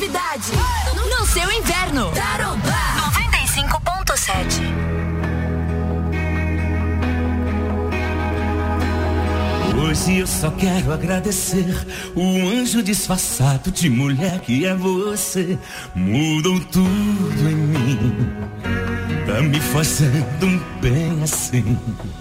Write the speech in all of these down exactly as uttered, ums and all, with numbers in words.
novidade no seu inverno. Tarobá noventa e cinco ponto sete. Hoje eu só quero agradecer o anjo disfarçado de mulher que é você. Mudou tudo em mim, tá me fazendo um bem assim.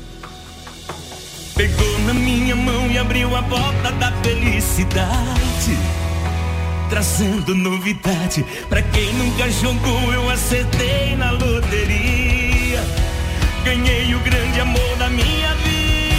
Pegou na minha mão e abriu a porta da felicidade, trazendo novidade. Pra quem nunca jogou, eu acertei na loteria. Ganhei o grande amor da minha vida.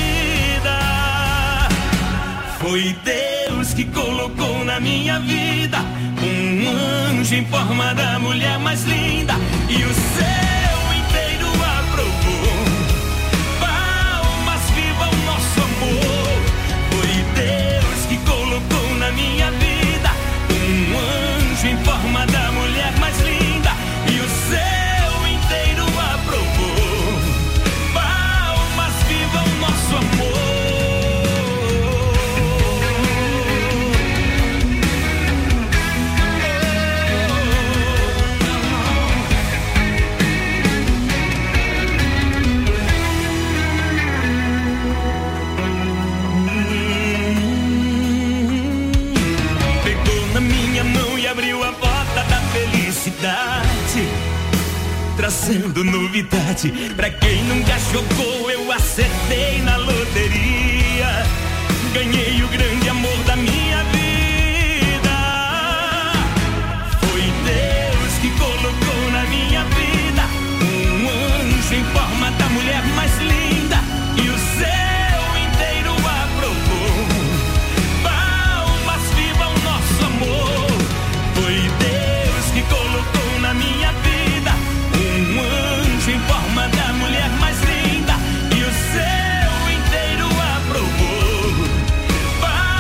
Foi Deus que colocou na minha vida um anjo em forma da mulher mais linda. E o céu inteiro aprovou. Palmas, viva o nosso amor. Foi Deus que colocou na minha vida um anjo em forma da mulher mais linda. E o céu inteiro aprovou. Palmas, viva o nosso amor. Trazendo novidade. Pra quem nunca jogou, eu acertei na loteria. Ganhei o grande amor da minha vida. Foi Deus que colocou na minha vida um anjo em forma da mulher mais linda. E o céu inteiro aprovou. Palmas, viva o nosso amor. Foi Deus que colocou na minha vida um anjo em forma da mulher mais linda. E o céu inteiro aprovou. Palmas,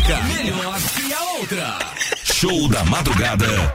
música melhor que a outra. Show da Madrugada.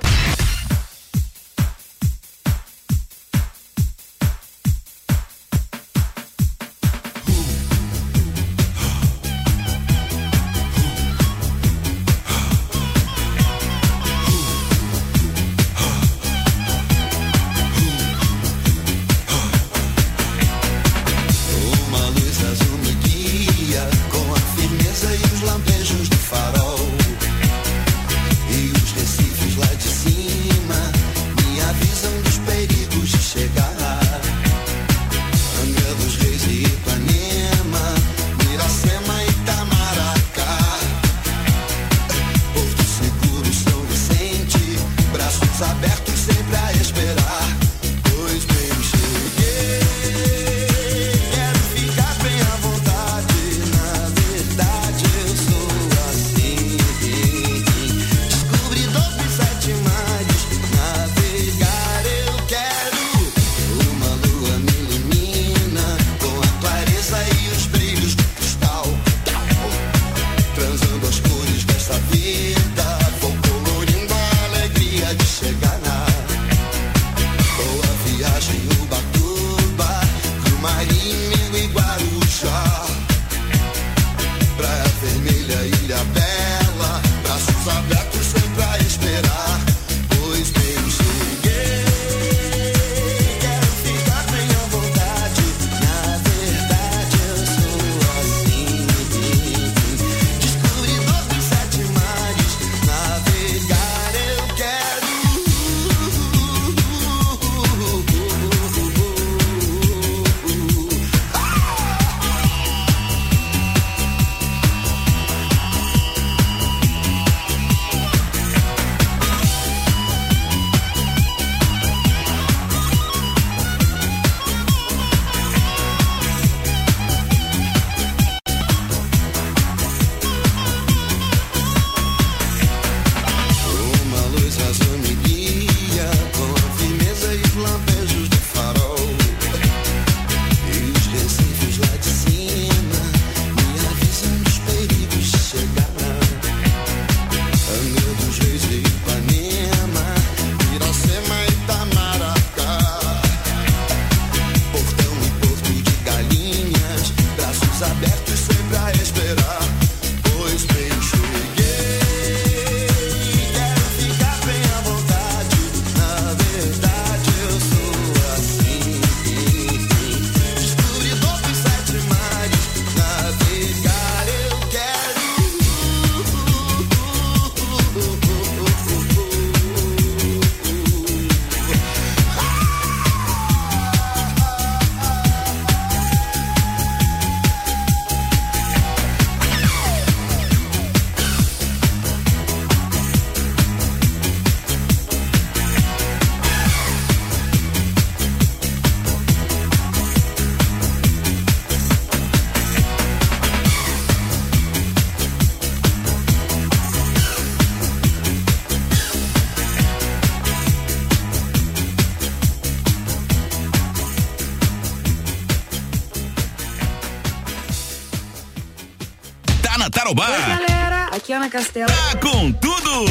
Tarobá. Oi, galera, aqui é Ana Castela. Tá com tudo.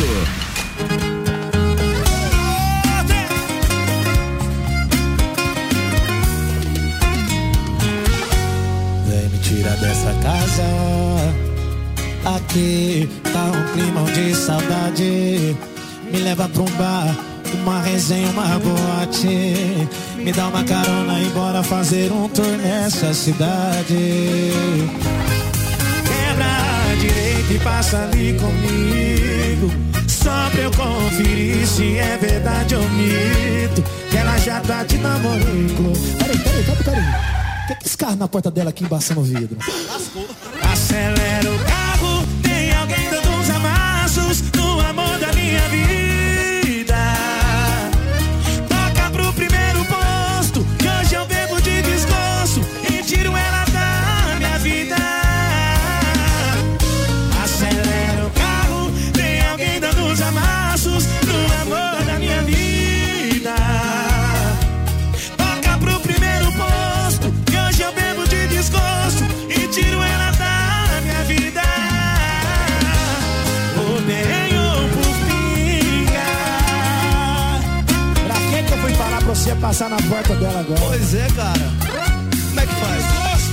Vem me tirar dessa casa. Aqui tá um climão de saudade. Me leva pra um bar, uma resenha, uma boate. Me dá uma carona e bora fazer um tour nessa cidade. Quebra direito e passa ali comigo, só pra eu conferir se é verdade ou mito, que ela já tá te namorando. Peraí, peraí, peraí, peraí. O que é que esse carro na porta dela aqui embaçando o vidro? Lascou. Acelera o carro, tem alguém dando uns amassos no amor da minha vida. Toca pro primeiro posto, que hoje eu bebo de desgosto e tiro ela da minha vida. Acelera o carro, tem alguém dando uns amassos no amor da minha vida. Toca pro primeiro posto, que hoje eu bebo de desgosto e tiro ela você ia passar na porta dela agora. Pois é, cara. Como é que faz?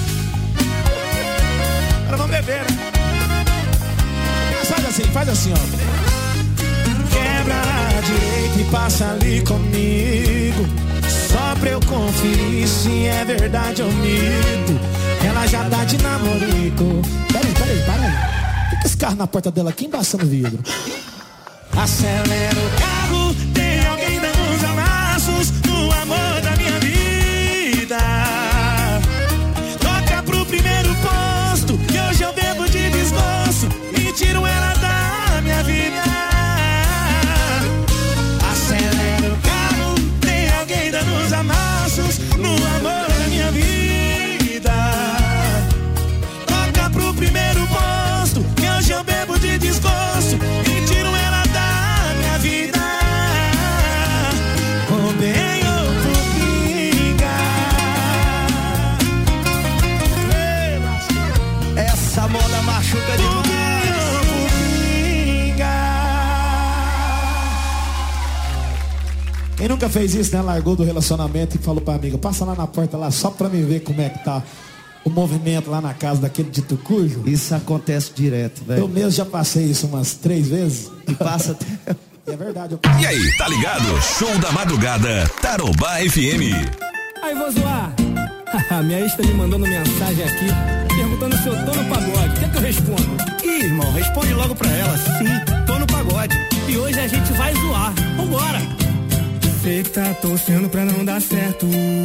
Ela não beber, né? Faz assim, faz assim, ó. Quebra a direita e passa ali comigo, só pra eu conferir se é verdade ou mito. Ela já tá de namorico. Peraí, peraí, peraí. Fica esse carro na porta dela aqui embaçando o vidro. Acelera o carro, tem alguém dando os amassos no amor da minha vida. Toca pro primeiro posto, que hoje eu bebo de desgosto e tiro ela da minha vida. Acelera o carro, tem alguém dando os amassos no amor da minha vida. Toca pro primeiro posto, que hoje eu bebo de desgosto e tiro ela da minha vida. Com bem ou por briga. Essa moda machuca demais. Quem nunca fez isso, né? Largou do relacionamento e falou pra amiga, passa lá na porta lá só pra me ver como é que tá o movimento lá na casa daquele de Tucujo. Isso acontece direto, velho. Eu mesmo já passei isso umas três vezes. E passa até... É verdade. Eu... E aí, tá ligado? Show da madrugada, Tarobá F M. Aí, vou zoar. Minha ex tá me mandando mensagem aqui, perguntando se eu tô no pagode. O que é que eu respondo? Ih, irmão, responde logo pra ela. Sim, tô no pagode. E hoje a gente vai zoar. Vambora. Sei que tá torcendo pra não dar certo.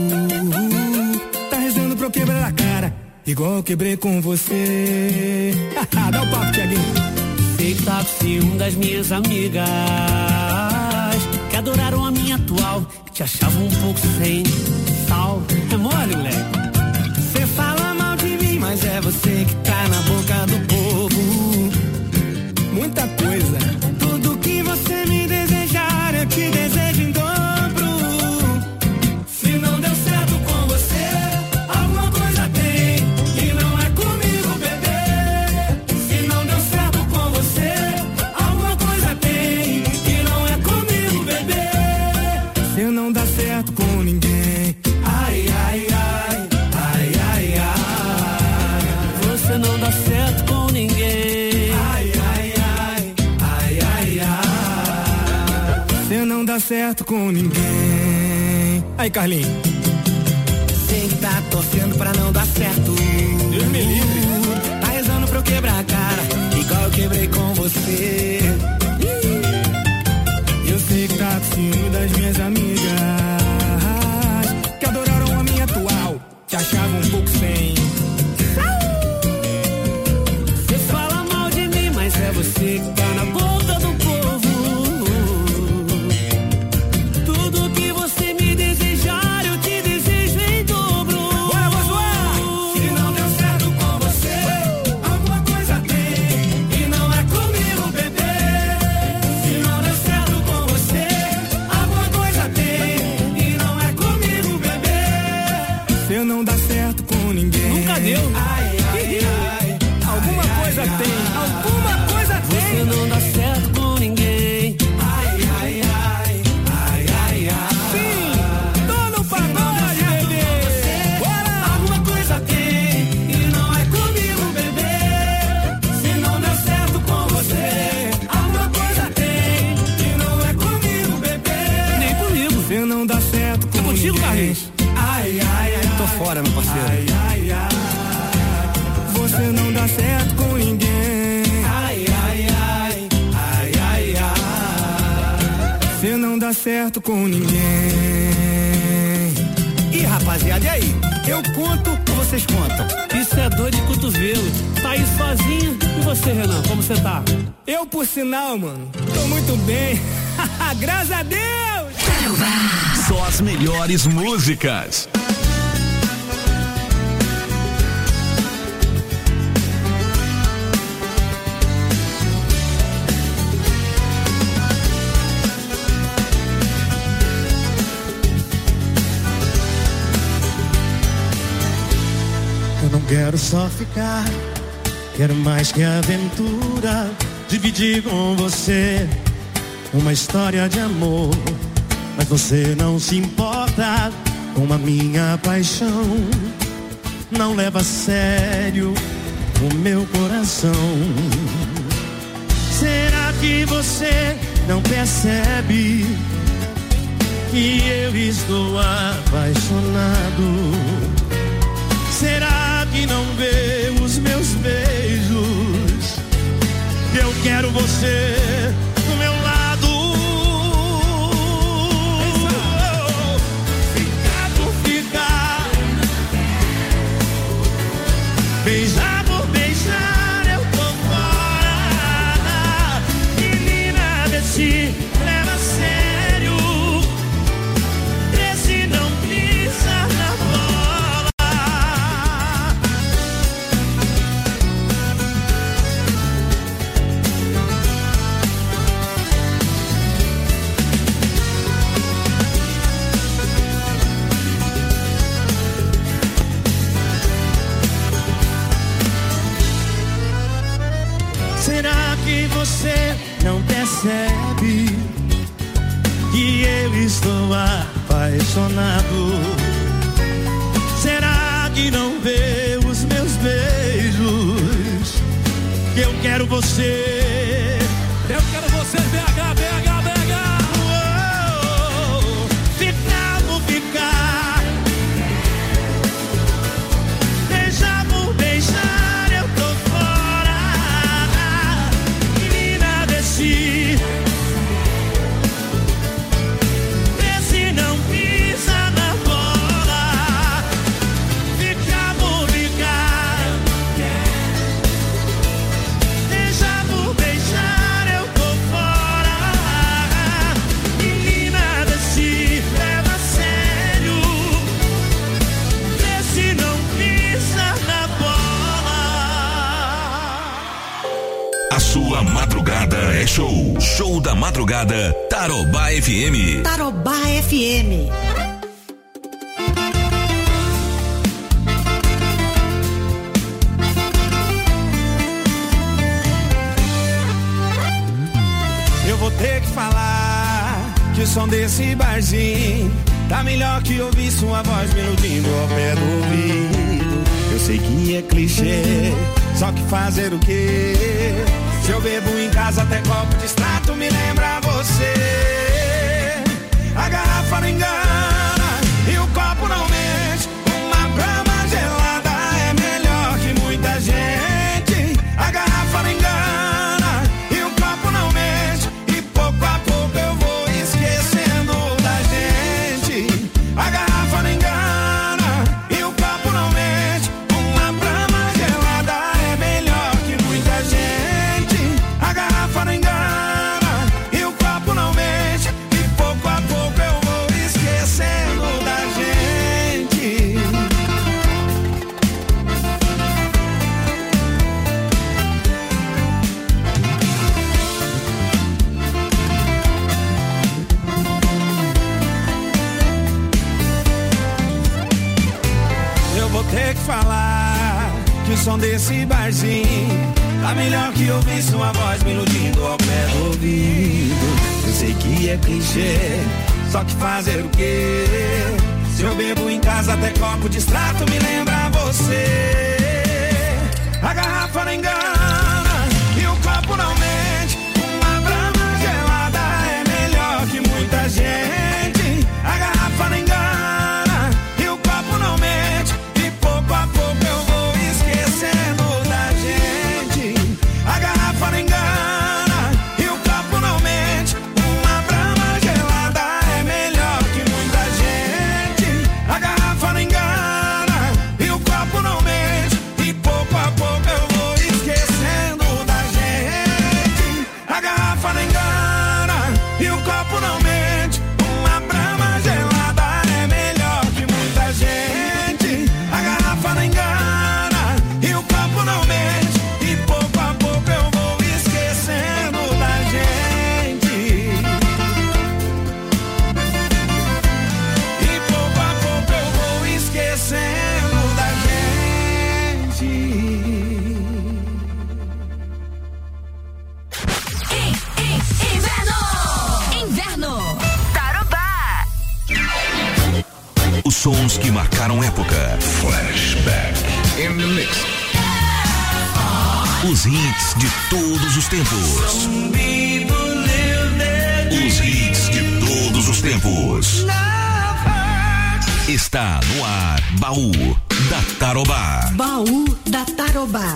Tá rezando pra eu quebrar a cara, igual eu quebrei com você. Dá o papo, Thiaguinho. Sei que tá com ciúme das minhas amigas, que adoraram a minha atual, que te achavam um pouco sem sal. É mole, moleque? Cê fala mal de mim, mas é você que tá na boca do povo. Muita coisa. Tudo que você me desejar, eu te desejo em dobro. Se não deu certo com você, alguma coisa tem, e não é comigo, bebê. Se não deu certo com você, alguma coisa tem, e não é comigo, bebê. Se não dá certo com ninguém, ai, ai, ai, ai, ai, ai. Você não dá certo com ninguém, ai, ai, ai, ai, ai, ai. se não dá certo com ninguém. Aí, Carlinhos. Sei que tá torcendo pra não dar certo. Deus me livre. Tá rezando pra eu quebrar a cara, igual eu quebrei com você. Eu sei que tá com ciúme das minhas amigas, que adoraram a minha atual, te achavam um pouco sem. Você fala mal de mim, mas é você que tá na boca do povo. Tudo que você me desejar, eu te desejo em dobro. Bora, vou zoar! Se não deu certo com você, alguma coisa tem, e não é comigo, bebê. Se não deu certo com você, alguma coisa tem, e não é comigo, bebê. Se não dá certo com ninguém. Nunca deu. Ai, ai, ai. Alguma ai, coisa ai, tem, ai, alguma coisa tem. Você não dá certo com ninguém. Ai, ai, ai, ai, ai, ai. Sim, tô no pagode, bebê. Bora! Alguma coisa tem, e não é comigo, bebê. Se não deu certo com você, alguma coisa tem, e não é comigo, bebê. Nem comigo. Se não dá certo com É contigo, ninguém. Carlinhos? Ai, ai, ai. Tô fora, meu parceiro. Ai, ai, ai. Você não dá certo com ninguém. Ai, ai, ai, ai, ai, ai. Você não dá certo com ninguém. Ih, rapaziada, e aí? Eu conto ou vocês contam? Isso é dor de cotovelo. Tá aí sozinho. E você, Renan, como você tá? Eu, por sinal, mano, tô muito bem. Graças a Deus! Só as melhores músicas. Eu não quero só ficar, quero mais que aventura. Dividir com você uma história de amor. mas você não se importa com a minha paixão. Não leva a sério o meu coração. Será que você não percebe que eu estou apaixonado? Será que não vê os meus beijos? Eu quero você do meu lado. Ficar por ficar, beijar por beijar, eu tô fora. Menina, desce, leva a sério. Desce, não pisa na bola. Será que você não percebe que eu estou apaixonado? Será que não vê os meus beijos? Que eu quero você. Eu quero você, B H, B H, B H. Oh, ficar por ficar, beijar por beijar, eu tô fora. Menina, desce, desce, não pisa na bola. Ficar por ficar, beijar por beijar, eu tô fora. Menina, desce, leva a sério. Desce, não pisa na bola. A sua madrugada é show. Show da madrugada, Tarobá F M. Tarobá F M. Eu vou ter que falar que o som desse barzinho tá melhor que ouvir sua voz me iludindo ao pé do ouvido. Eu sei que é clichê, só que fazer o quê? Se eu bebo em casa até copo de extrato me lembra você. A garrafa não engana e o copo não mente. Uma brama gelada é melhor que muita gente. A garrafa não engana e o copo não mente. E pouco a pouco eu vou esquecendo da gente. A garrafa não engana e o copo não mente. Uma brama gelada é melhor que muita gente. A garrafa não engana e o copo não mente. E pouco a pouco eu vou esquecendo da gente. Eu vou ter que falar que o som desse barzinho tá melhor que ouvir sua voz me iludindo ao pé do ouvido. Eu sei que é clichê, só que fazer o quê? Se eu bebo em casa até copo de extrato me lembra você. A garrafa não engana e o copo não mente. Uma brama gelada é melhor que muita gente. A garrafa não engana e o copo não mente. E pouco a pouco eu vou esquecendo da gente. A garrafa não engana e o copo não mente. Uma brama gelada é melhor que muita gente. A garrafa não engana e o copo não mente. E pouco a pouco eu vou esquecendo. Sons que marcaram época. Flashback in the mix. Os hits de todos os tempos. Os hits de todos os tempos. Está no ar, Baú da Tarobá. Baú da Tarobá.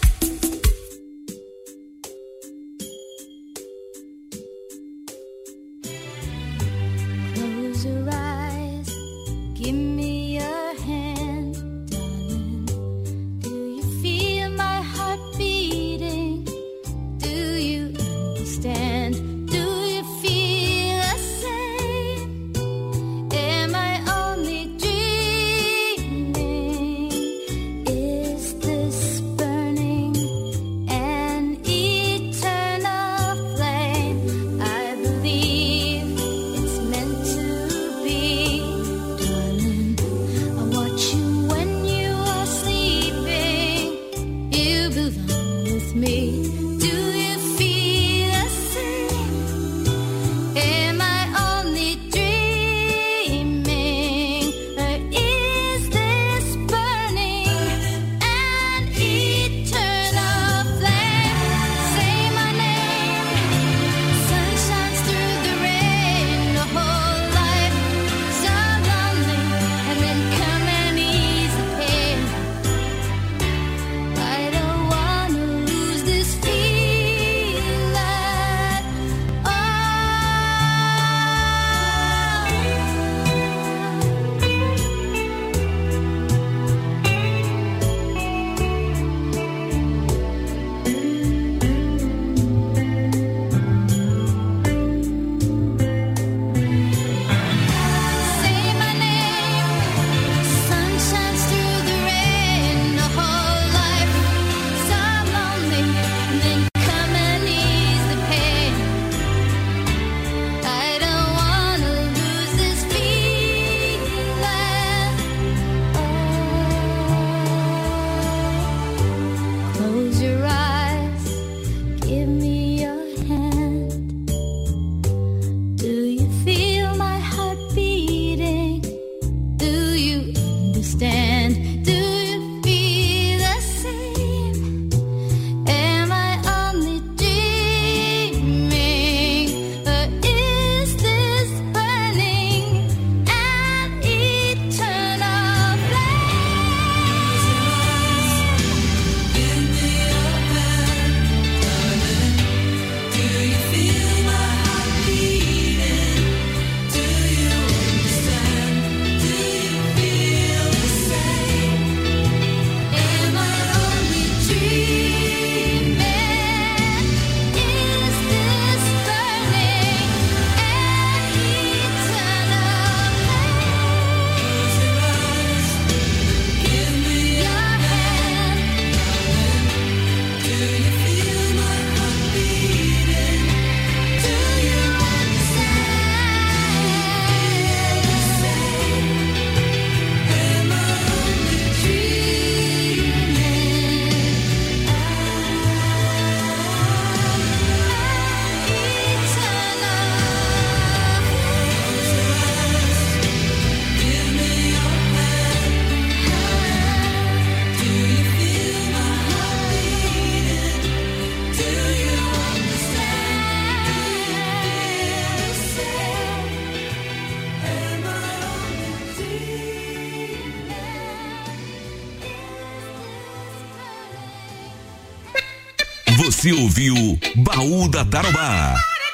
Você ouviu Baú da Tarobá.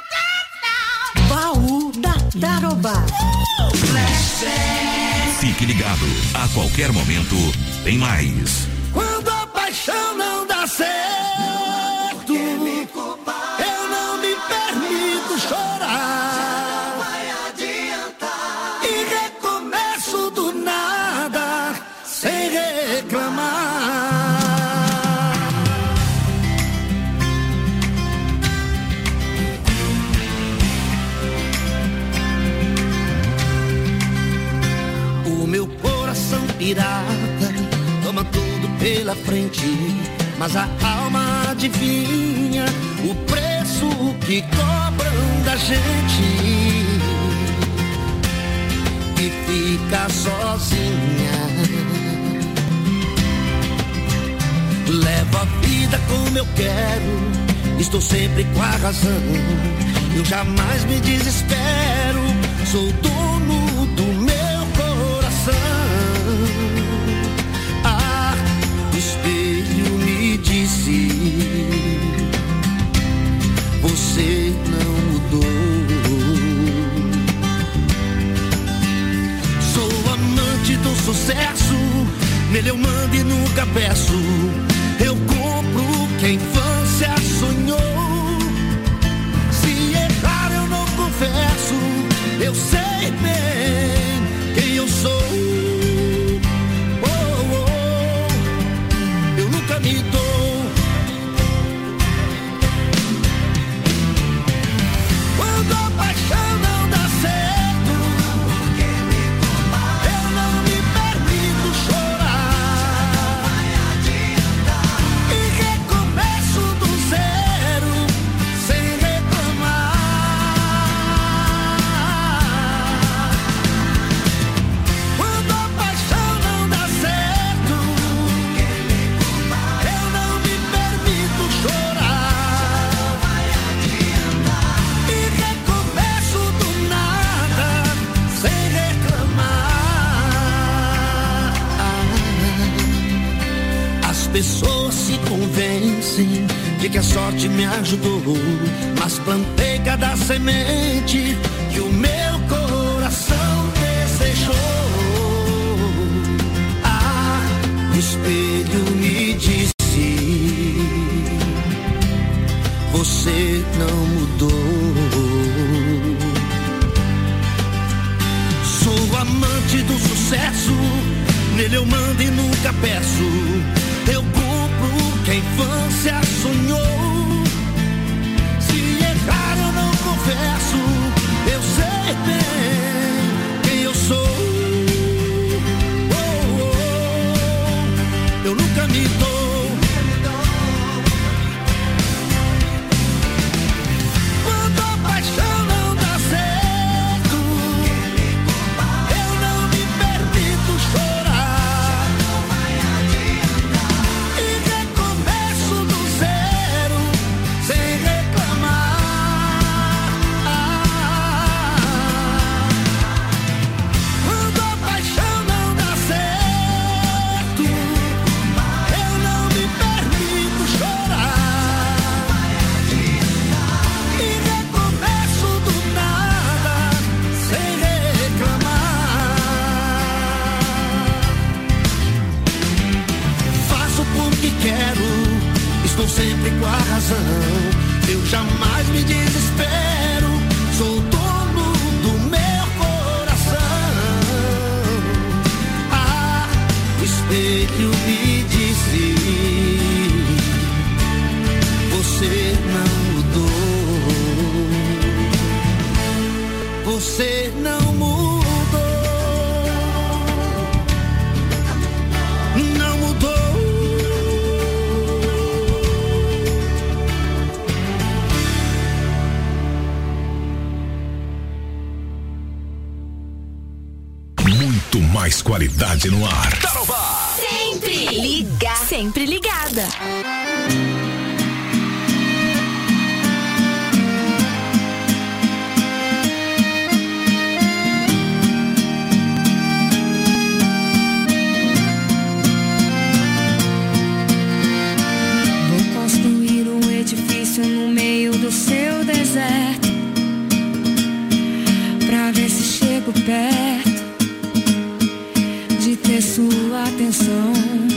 Baú da Tarobá. Fique ligado, a qualquer momento tem mais. Quando a paixão não dá certo, eu não me permito chorar. Vai adiantar. E recomeço do nada, sem reclamar. O meu coração pirata toma tudo pela frente, mas a alma adivinha o preço que cobram da gente. E ficar sozinha. Levo a vida como eu quero, estou sempre com a razão. Eu jamais me desespero, sou dono do meu coração. Ah, o espelho me disse: você não mudou. Sou amante do sucesso, nele eu mando e nunca peço. Eu compro o que a infância sonhou. Se errar eu não confesso, eu sei bem quem eu sou. Oh, oh, eu nunca me dou. Quando a paixão não dá certo, eu não me permito chorar. E recomeço do zero, sem reclamar. Quando a paixão não dá certo, eu não me permito chorar. E recomeço do nada, sem reclamar. As pessoas se convencem de que a sorte me ajudou, mas plantei cada semente que o meu coração desejou. Ah, o espelho me disse: você não mudou. Sou amante do sucesso, nele eu mando e nunca peço. Eu compro o que a infância sonhou. Se errar eu não confesso, eu sei bem quem eu sou. Oh, oh, eu nunca me dou. Quando a paixão não dá certo, eu não me permito chorar. E recomeço do zero, sem reclamar. Quando a paixão não dá certo, eu não me permito chorar. E recomeço do nada, sem reclamar. Faço porque quero, estou sempre com a razão. Eu jamais me desespero, sou dono do meu coração. Ah, o espelho me disse: você não mudou. Você não mudou. Não mudou. Muito mais qualidade no ar. Sempre liga, sempre ligada. Vou construir um edifício no meio do seu deserto, pra ver se chego perto de ter sua atenção.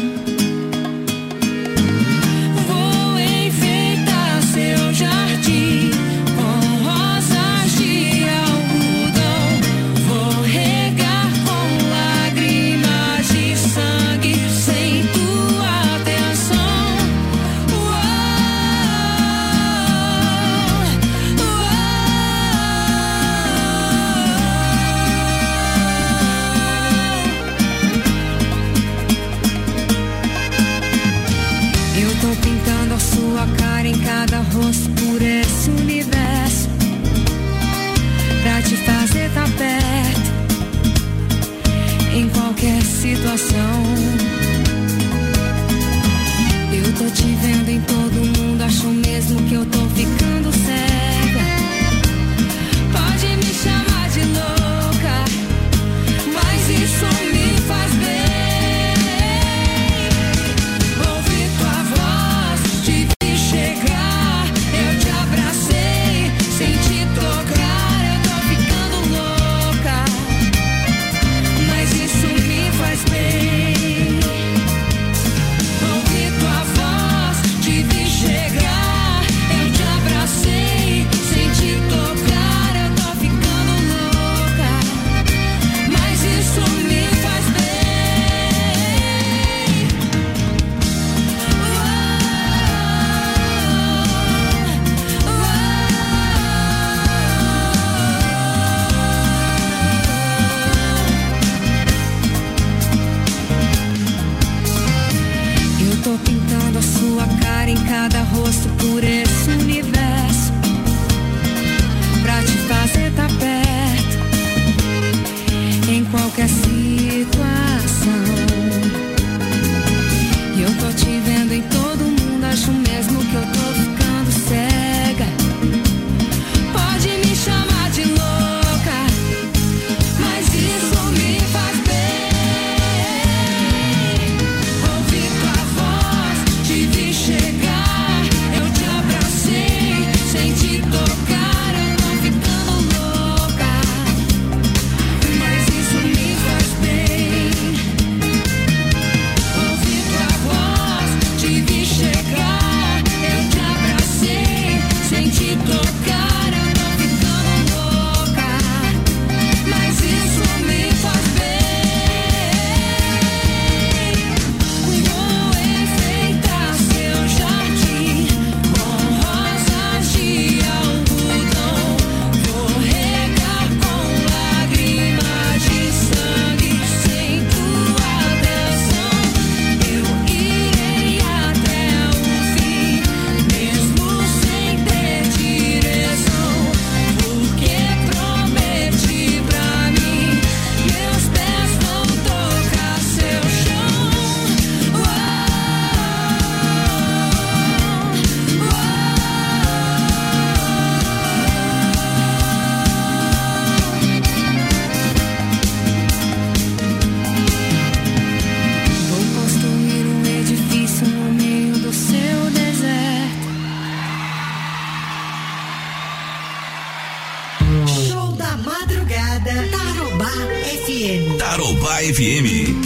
Vou enfeitar seu jardim com rosas de algodão. Vou regar com lágrimas de sangue sem tua atenção. Uou, uou. situação. Eu tô te vendo em todo mundo, acho mesmo que eu tô ficando cega. Pode me chamar de louca, mas isso me faz bem. Ouvi tua voz, te vi chegar, eu te abracei, sem te tocar, eu tô ficando louca, mas isso me faz bem. Ouvi tua voz, te vi chegar, eu te abracei, sem te tocar, eu tô ficando louca, mas isso me faz bem. Eu tô pintando a sua cara em cada rosto por esse universo, pra te fazer tá perto em qualquer situação. E eu tô te vendo em todo mundo, acho mesmo que eu tô ficando cega. Pode me chamar de louca, mas isso me faz bem. Ouvi tua voz, te vi chegar, eu te abracei, sem te tocar, eu tô ficando louca, mas isso me faz bem. Ouvi tua voz, te vi chegar, eu te abracei, sem te tocar, eu tô ficando louca, mas isso me faz bem. Vou enfeitar seu jardim com rosas de algodão, vou regar com lágrimas de sangue, sem tua atenção. Eu irei até o fim, mesmo sem ter direção, porque prometi pra mim, meus pés vão tocar seu chão. Vou construir um edifício no meio do seu deserto. Show da madrugada, Tarobá F M. Tarobá F M.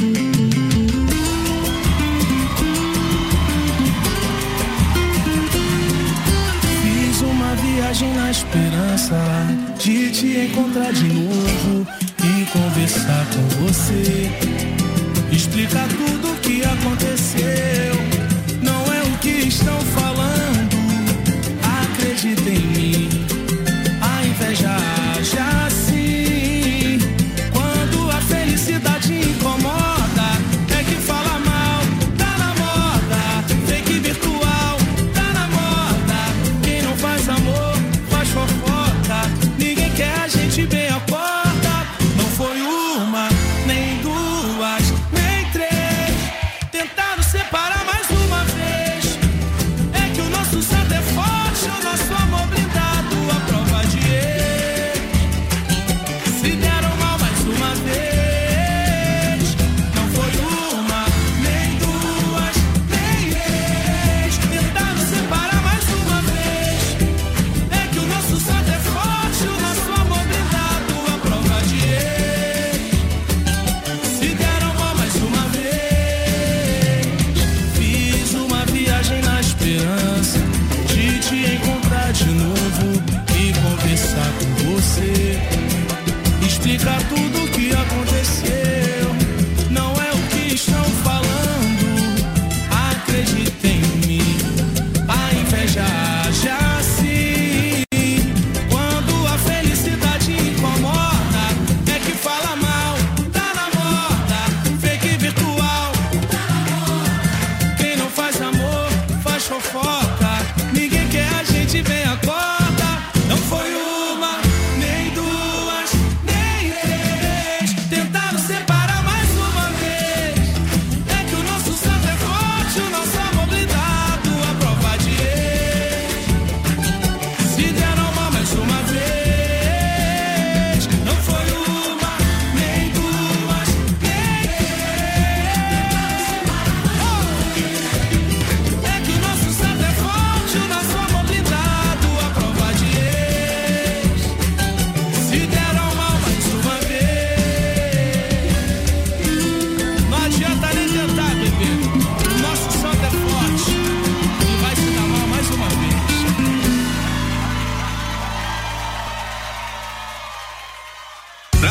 Fiz uma viagem na esperança de te encontrar de novo e conversar com você, explicar tudo o que aconteceu. Não é o que estão falando, acredita em mim, a inveja age assim. Quando a felicidade incomoda, é que fala mal, tá na moda. Fake virtual, tá na moda. Quem não faz amor, faz fofoca. Ninguém quer a gente bem a porta. Não foi uma, nem duas, nem três. Tentaram separar mais uma vez. É que o nosso santo é forte, o nosso amor blindado, a prova de erro. Se deram mal mais uma vez. Não foi uma, nem duas, nem três. Tentaram separar mais uma vez. É que o nosso santo é forte, o nosso amor blindado, a prova de erro. Se deram mal mais uma vez. Fiz uma viagem na esperança de te encontrar de novo e conversar com você, explicar tudo o que aconteceu. Não é o que estão falando, acredita em mim, a inveja age assim. Quando a felicidade incomoda, é que fala mal, tá na moda. Fake virtual, tá na moda. Quem não faz amor, faz fofoca. Ninguém quer a gente bem a corda. Não foi uma, nem duas, nem três.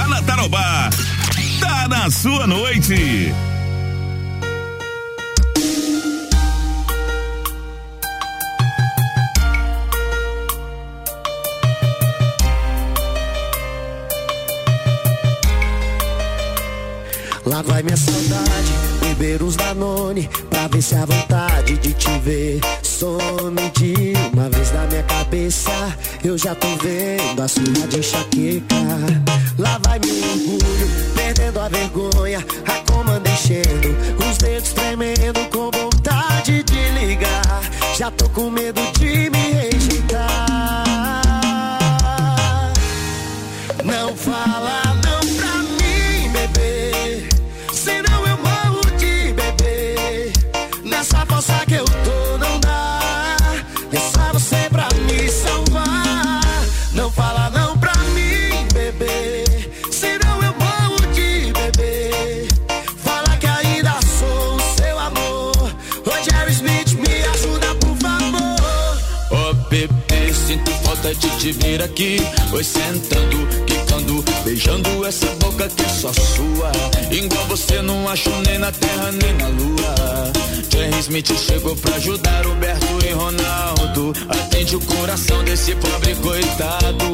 na Tarobá. Tá na sua noite. Lá vai minha saudade, beber uns Danone, pra ver se a vontade de te ver some de uma vez na minha cabeça. Eu já tô vendo a sua de enxaqueca. Lá vai meu orgulho, perdendo a vergonha, a comanda enchendo, os dedos tremendo com vontade de ligar. Já tô com medo de me rejeitar. Não fala não pra mim, bebê, senão eu morro de beber. Nessa força que eu tô não dá, é só você pra me salvar. Não fala não pra mim, bebê, senão eu morro de beber. Fala que ainda sou o seu amor. Ô Jerry Smith, me ajuda por favor. Ô bebê, sinto falta de te ver aqui. Oi, sentando, quicando, beijando essa boca que é só sua. Igual você não acho nem na terra nem na lua. Jerry Smith chegou pra ajudar Roberto e Ronaldo. Atende o coração desse pobre coitado.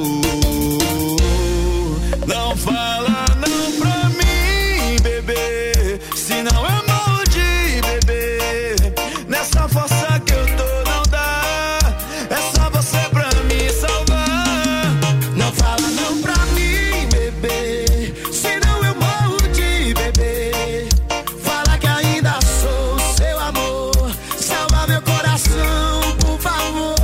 Não fala não pra mim, bebê, senão eu morro de beber. Nessa força que eu tô não dá, é só você pra me salvar. Não fala não pra mim, bebê, senão eu morro de beber. Fala que ainda sou o seu amor. Salva meu coração, por favor.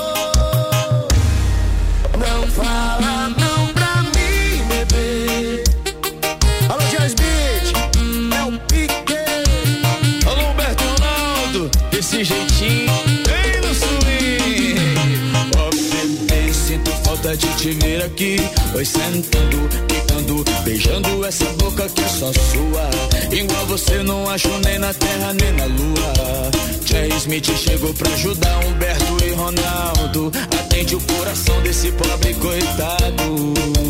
Não fala não pra mim, bebê. Alô, Jerry Smith, é o Pique. Alô, Humberto e Ronaldo, desse jeitinho, bem no swing. Ó bebê, sinto falta de te ver aqui. Oi, sentando, quicando, beijando essa boca que é só sua. Igual você não acho nem na terra nem na lua. Jerry Smith chegou pra ajudar Humberto e Ronaldo. Atende o coração desse pobre coitado.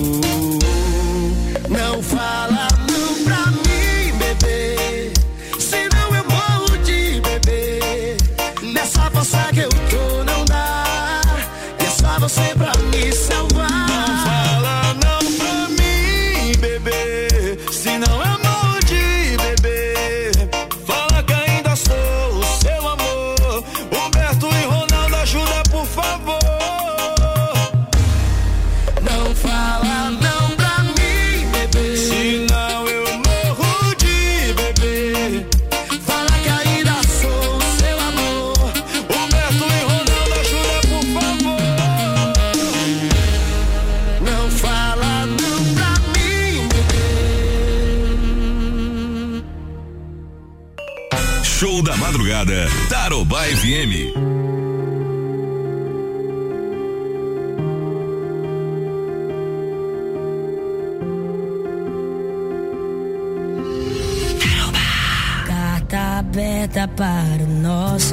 Não fala não pra mim, bebê, senão eu morro de beber. Nessa força que eu tô não dá, é só você pra me salvar. Não fala não pra mim, bebê, senão eu morro de beber. Fala que ainda sou o seu amor. Humberto e Ronaldo, ajuda por favor. Não fala não pra mim, bebê, senão eu morro de beber. fala que ainda sou o seu amor. Humberto e Ronaldo, ajuda por favor. Não fala não pra mim, bebê. Show da madrugada, Tarobá F M. Carta aberta para o nosso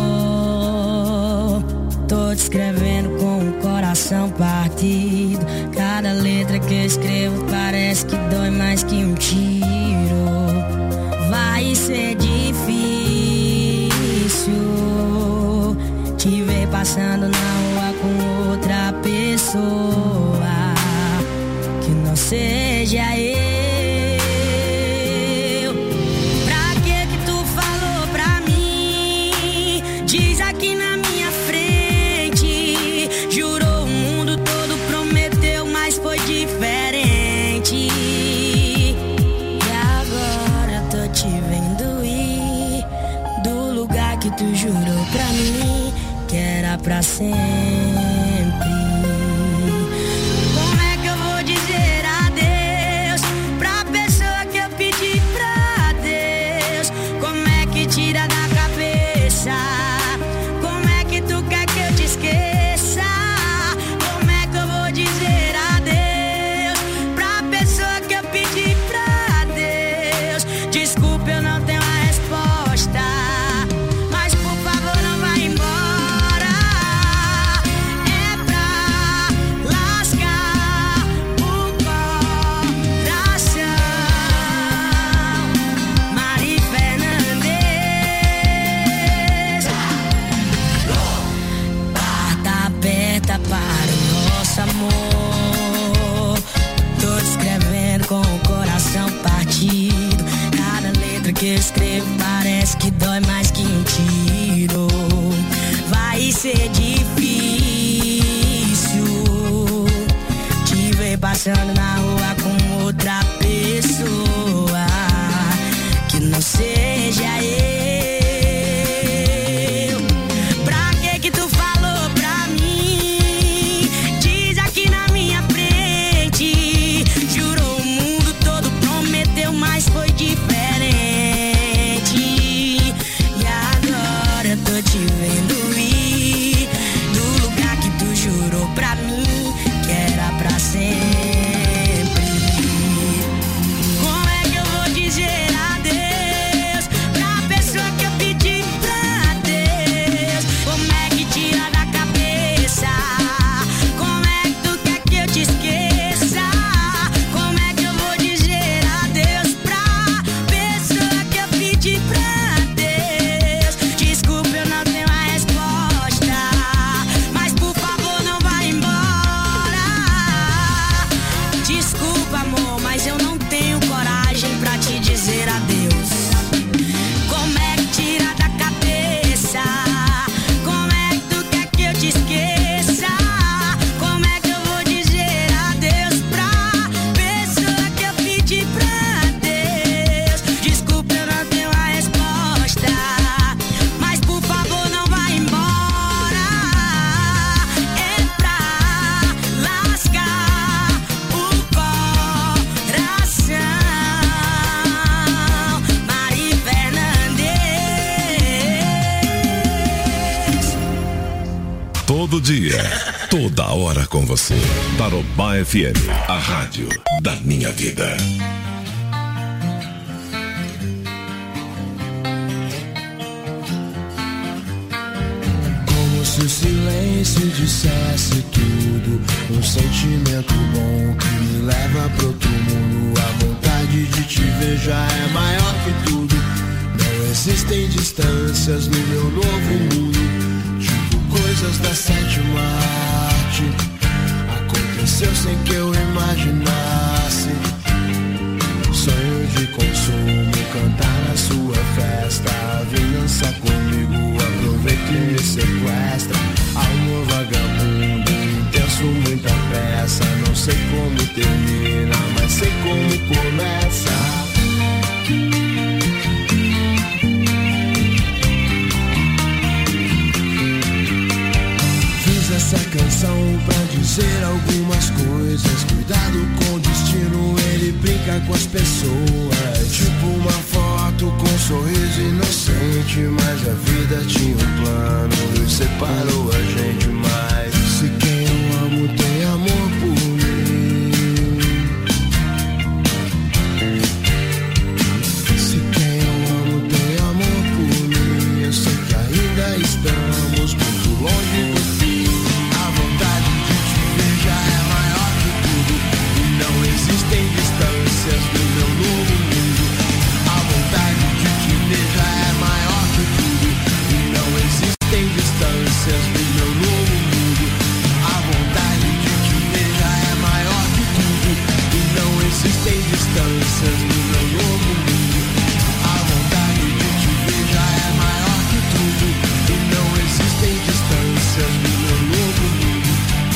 amor. Tô te escrevendo com o coração partido. Cada letra que eu escrevo parece que dói mais que um tiro. Vai ser difícil te ver passando na rua com outra pessoa que não seja eu. Pra que que tu falou pra mim? Diz aqui na minha frente. Jurou o mundo todo, prometeu, mas foi diferente. E agora eu tô te vendo ir do lugar que tu jurou pra mim que era pra sempre. Como é que eu vou dizer adeus pra pessoa que eu pedi pra Deus? Como é que tira da cabeça? Como é que tu quer que eu te esqueça? Como é que eu vou dizer adeus pra pessoa que eu pedi pra Deus? Desculpa, eu não tenho a resposta, mas por favor não vá embora. que eu escrevo parece que dói mais que um tiro. Vai ser difícil te ver passando na rua com outra pessoa que não seja eu. Pra que que tu falou pra mim? Diz aqui na minha frente. Jurou o mundo todo, prometeu, mas foi diferente. E agora eu tô te vendo ir do lugar que tu jurou pra mim que era pra sempre. Como é que eu vou dizer adeus pra pessoa que eu pedi pra Deus? Como é que tira da cabeça? Como é que tu quer que eu te esqueça? Como é que eu vou dizer adeus pra pessoa que eu pedi pra Deus? Desculpa, eu não tenho a resposta, mas por favor não vá embora. Desculpa, amor, mas eu não tenho coragem pra te dizer adeus. Como é que tira da cabeça? Como é que tu quer que eu te esqueça? Como é que eu vou dizer adeus pra pessoa que eu pedi pra Deus? Desculpa, eu não tenho a resposta, mas por favor não vá embora. É pra lascar o coração. Mari Fernandes. Todo dia, toda hora com você. Tarobá F M, a rádio da minha vida. Como se o silêncio dissesse tudo. Um sentimento bom que me leva pro outro mundo. A vontade de te ver já é maior que tudo. Não existem distâncias no meu novo mundo. Tipo coisas da sétima arte. Aconteceu sem que eu imaginasse. Sonho de consumo, cantar na sua festa. Vem dançar comigo, aproveita e me sequestra. Amor vagabundo, intenso, muita peça. Não sei como termina, mas sei como começa. Fiz essa canção pra dizer algumas coisas. Cuidado com o destino, ele brinca com as pessoas. Tipo uma foto com um sorriso inocente. Mas a vida tinha um plano e separou a gente mais. Se quem eu amo tem amor por mim, se quem eu amo tem amor por mim, eu sei que ainda estamos muito longe do fim. A vontade de te ver já é maior que tudo. E não existem distâncias no meu novo mundo. A vontade de te ver já é maior que tudo. E não existem distâncias no meu novo mundo. A vontade de te ver já é maior que tudo. E não existem distâncias no meu novo mundo. A vontade de te ver já é maior que tudo. E não existem distâncias no meu novo mundo.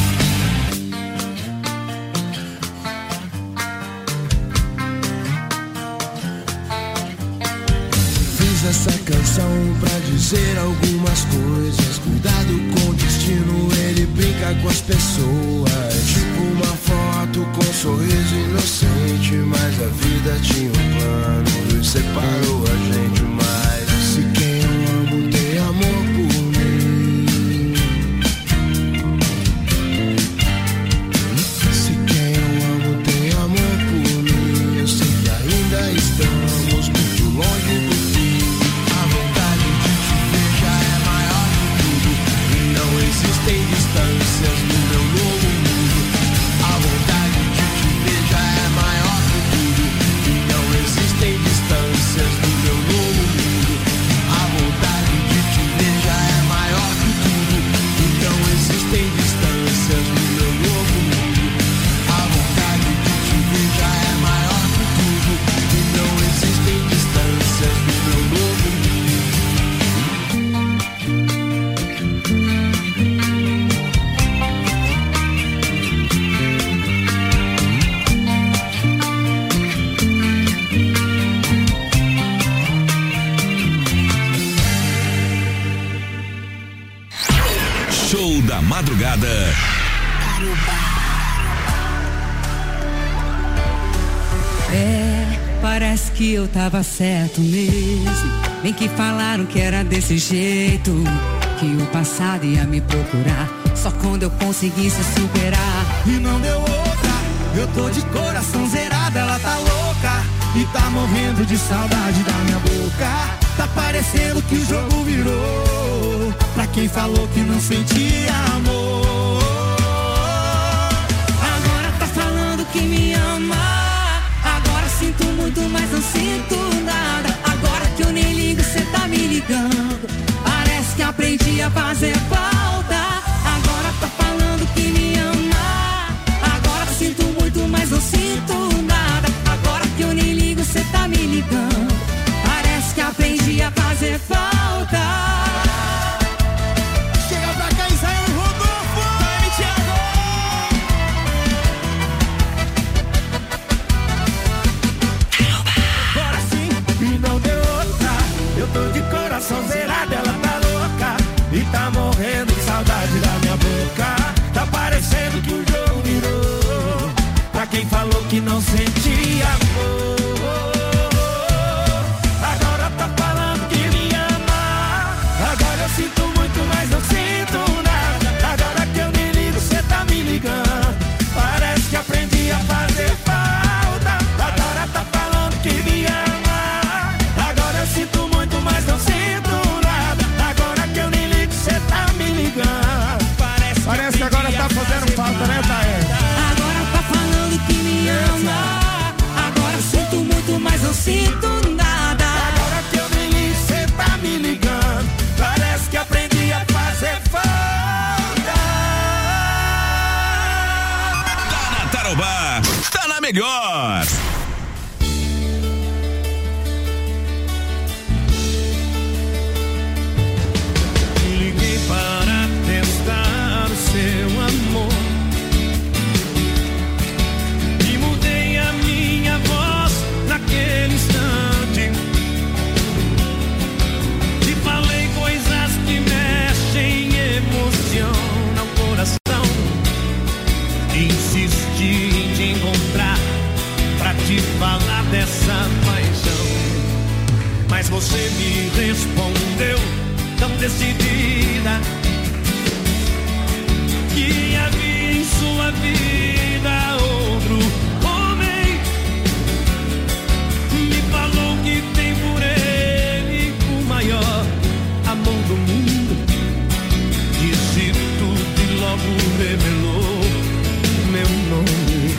Fiz essa canção pra dizer algumas coisas. Cuidado com o destino, ele brinca com as pessoas. Tipo uma foto com um sorriso inocente. Mas a vida tinha um plano e separou a gente mais. Se quem eu amo tem amor por mim, se quem eu amo tem amor por mim, eu sei que ainda estamos muito longe do fim. A vontade de te ver já é maior que tudo. E não existem distâncias no meu novo mundo. A vontade de te ver já é maior que tudo. madrugada. É, parece que eu tava certo mesmo. Bem que falaram que era desse jeito, que o passado ia me procurar só quando eu conseguisse superar. E não deu outra, eu tô de coração zerado, ela tá louca e tá morrendo de saudade da minha boca. Tá parecendo que o jogo virou pra quem falou que não sentia amor. Agora tá falando que me ama, agora sinto muito, mas não sinto nada. Agora que eu nem ligo, cê tá me ligando, parece que aprendi a fazer falta. Agora tá falando que me ama, agora sinto muito, mas não sinto nada. Agora que eu nem ligo, cê tá me ligando, parece que aprendi a fazer falta. Chega pra cá e sai o Rodolfo, vai, Thiago. Agora sim, e não deu outra, eu tô de coração zerado, ela tá louca e tá morrendo de saudade da minha boca. Tá parecendo que o jogo virou pra quem falou que não sentia amor. Agora tá falando que me ama, agora eu sinto muito, mas não sinto nada. Agora que eu me ligo, cê tá me ligando, parece que aprendi a fazer falta. Agora tá falando que me ama, agora eu sinto muito, mas não sinto nada. Agora que eu nem ligo, cê tá me ligando, parece, parece que agora tá fazendo falta, né, Taé? Agora tá falando que me ama, agora eu sinto muito, mas não sinto nada. Agora que eu nem ligo, cê tá me ligando, parece que aprendi a fazer falta. Tá na Tarobá, tá na melhor. Liguei para testar o seu amor e mudei a minha voz naquele instante e falei coisas que mexem e emocionam o coração. Insisti em te encontrar pra te falar dessa paixão, mas você me respondeu tão decidida que havia em sua vida outro homem. Me falou que tem por ele o maior amor do mundo. Disse tudo e logo revelou meu nome.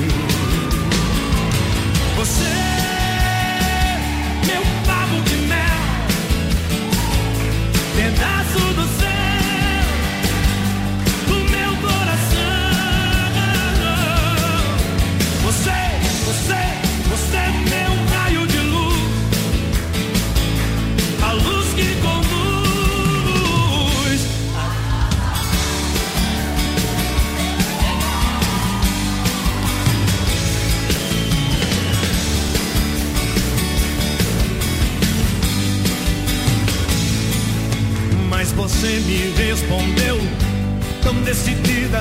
Você, meu pavo de mel, pedaço do céu, do meu coração. Você, você, você é meu raio de luz, a luz que conduz. Mas você me respondeu tão decidida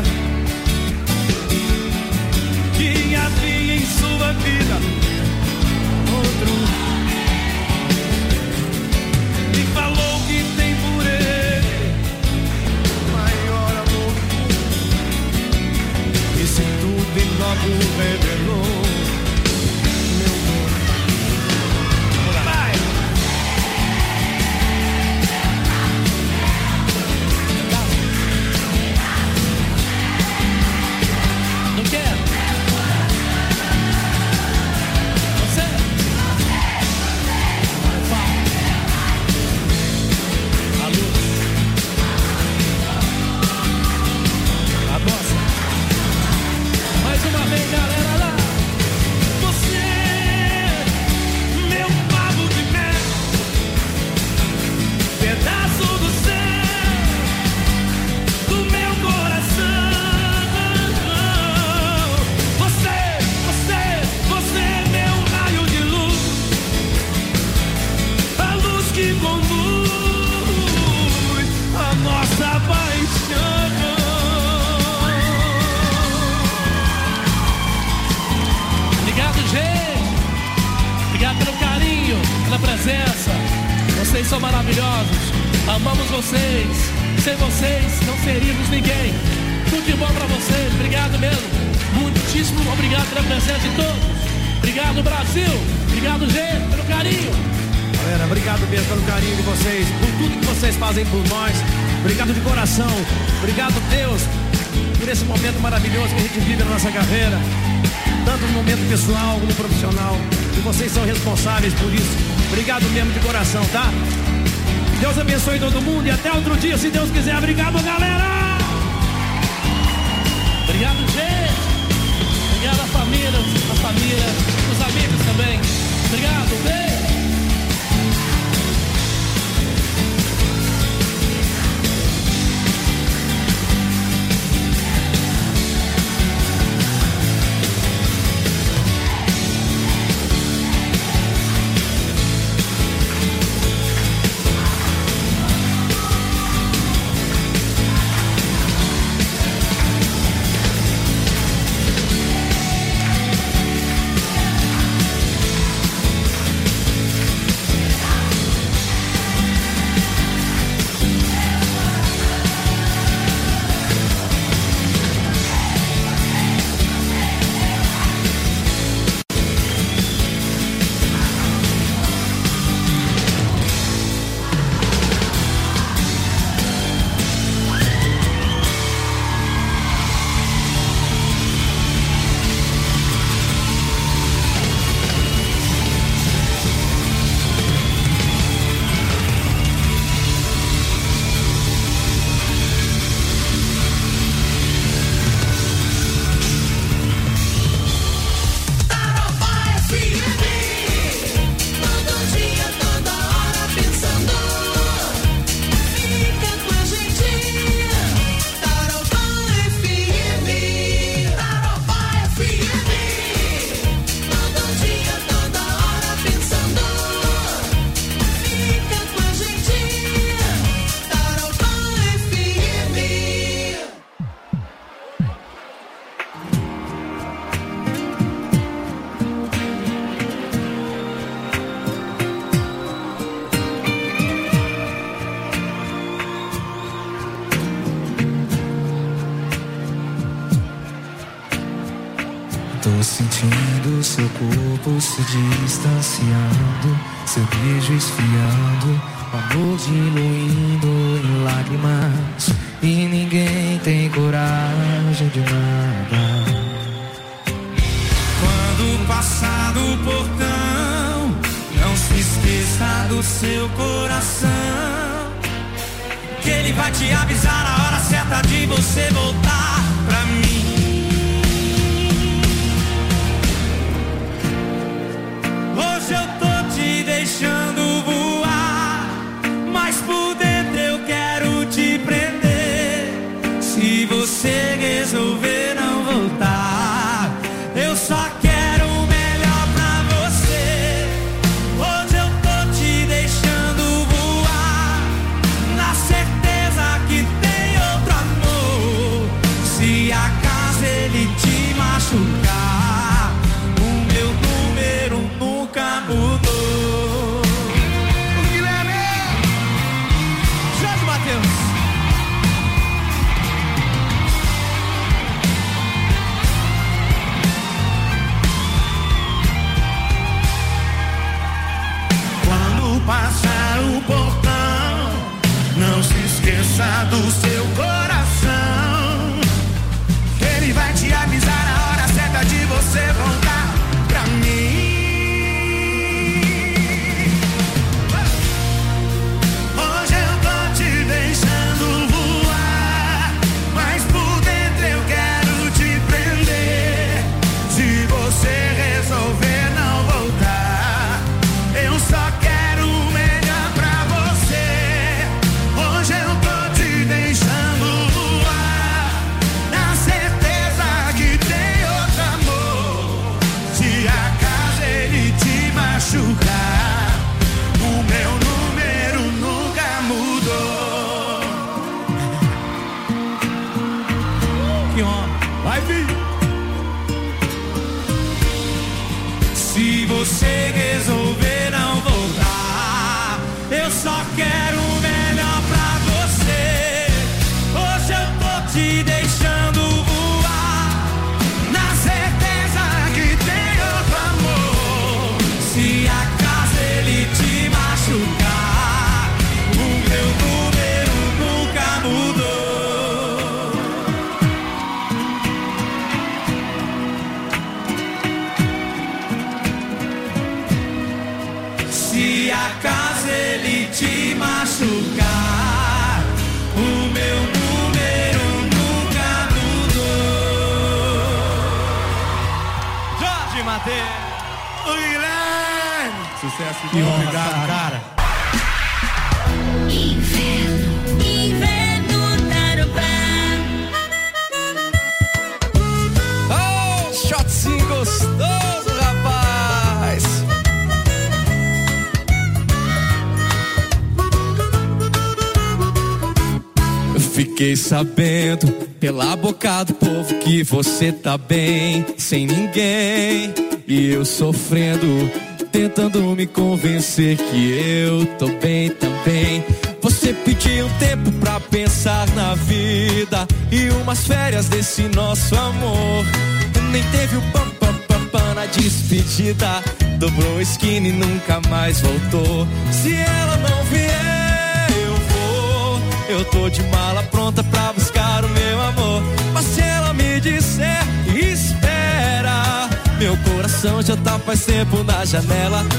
que havia em sua vida outro, e falou que tem por ele maior amor. Disse tudo e logo revelou meu nome. Vai! Vocês são maravilhosos. Amamos vocês. Sem vocês não seríamos ninguém. Tudo de bom pra vocês. Obrigado mesmo. Muitíssimo obrigado pela presença de todos. Obrigado, Brasil. Obrigado, gente, pelo carinho. Galera, obrigado mesmo pelo carinho de vocês, por tudo que vocês fazem por nós. Obrigado de coração. Obrigado, Deus, por esse momento maravilhoso que a gente vive na nossa carreira. Tanto no momento pessoal como profissional. E vocês são responsáveis por isso. Obrigado mesmo de coração, tá? Deus abençoe todo mundo e até outro dia, se Deus quiser. Obrigado, galera! Obrigado, gente! Obrigado à família, à família, os amigos também. Obrigado, beijo! Tô sentindo seu corpo se distanciando, seu beijo esfriando, o amor diluindo em lágrimas, e ninguém tem coragem de nada. Quando passar do portão, não se esqueça do seu coração, que ele vai te avisar a hora certa de você voltar pra mim. Hoje eu tô te deixando voar, mas por dentro eu quero te prender. Se você resolver não voltar, eu só quero o melhor pra você. Hoje eu tô te deixando voar, na certeza que tem outro amor. Se acaso ele te machucar, o meu número nunca mudou. O Guilherme, Jorge Matheus. Quando passar o portão, não se esqueça do seu coração, que ele vai te avisar a hora certa de você voltar pra mim. Hoje eu tô te deixando voar, mas por dentro eu quero te prender. Se você resolver não voltar, eu só quero o melhor pra você. Hoje eu tô te deixando voar, na certeza que tem outro amor. Se acaso ele te machucar, o meu número nunca mudou. Que homem, vai vir. Se você resolver não voltar, eu só quero o melhor pra você. Hoje eu tô te deixando voar, na certeza que tem outro amor. Se acaso ele te machucar, o meu número nunca mudou. Se acaso ele te machucar, o meu número nunca mudou. Jorge Mateus, o Guilherme. Sucesso que honra, obrigado, cara. cara. Inverno, inverno Tarobá. Oh, shotzinho gostoso, rapaz. Eu fiquei sabendo pela boca do povo que você tá bem, sem ninguém. E eu sofrendo, tentando me convencer que eu tô bem também. Você pediu um tempo pra pensar na vida e umas férias desse nosso amor. Nem teve o pam pam pam pam na despedida, dobrou a esquina e nunca mais voltou. Se ela não vier, eu vou. Eu tô de mala pronta pra buscar o meu amor. Mas se ela me disser espera, meu coração já tá faz tempo na janela.